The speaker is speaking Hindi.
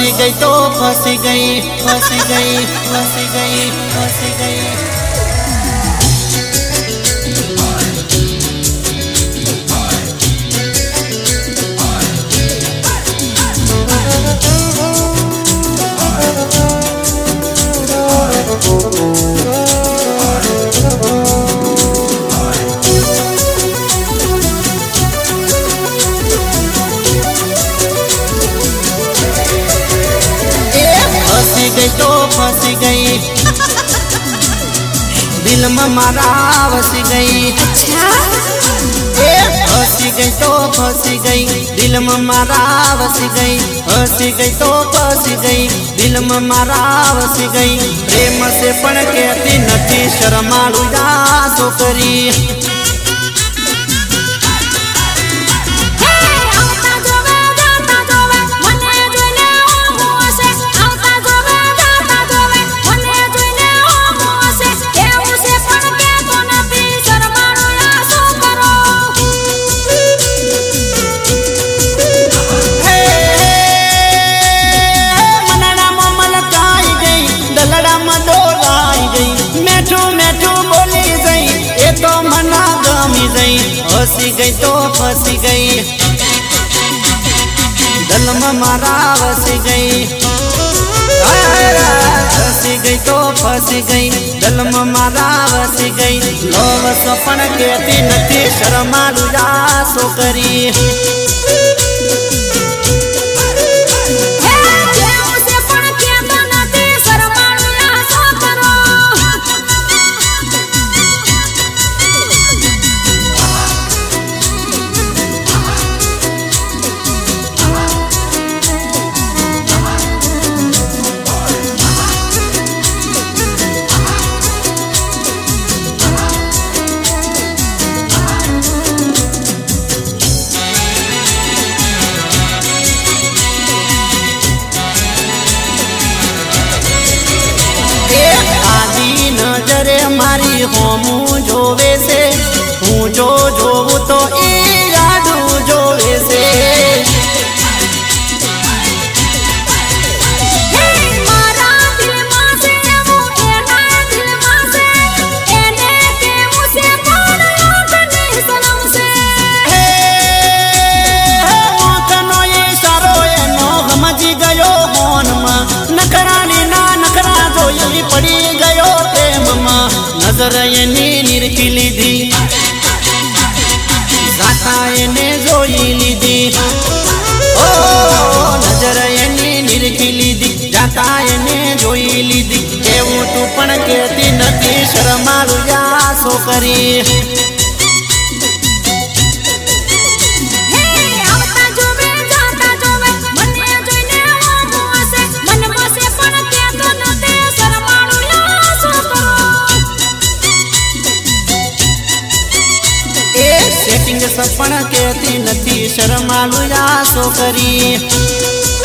फंसी गई तो फंसी गई, फंसी गई, फंसी गई, फंसी गई। तो फंसी गई दिल में मारा बसी गई। अच्छा फंसी गई तो फंसी गई दिल में मारा बसी गई। फंसी गई तो फंसी गई दिल में मारा बसी गई। प्रेम से पण कहती नथी शर्माळू या छोकरी। फंसी गई तो फंसी गई दिल में मारा बसी गई। फंसी गई तो फंसी गई दिल में मारा बसी गई। लोभ सपन कहती नथी शर्माळू या छोकरी। नजरे मारी होमू जोवे से हूँ जो जोवू तो ई यादू जोवे से। मारा दिल मां से वो एना दिल मां से एने के मुझे पण आंखनी सनम से। वो कनो ये सारो एनो समझी गयो मोन में नखरानी ना नखरा जोई पड़ी गयो। नजर एने निरखी लीधी जाता एने जोई लीधी। ओ नजर एने निरखी लीधी जाता एने जोई लीधी। एवं तू पण कहती नथी शर्माळू या छोकरी। सेटिंग सपन कहती नथी शर्माळू या छोकरी।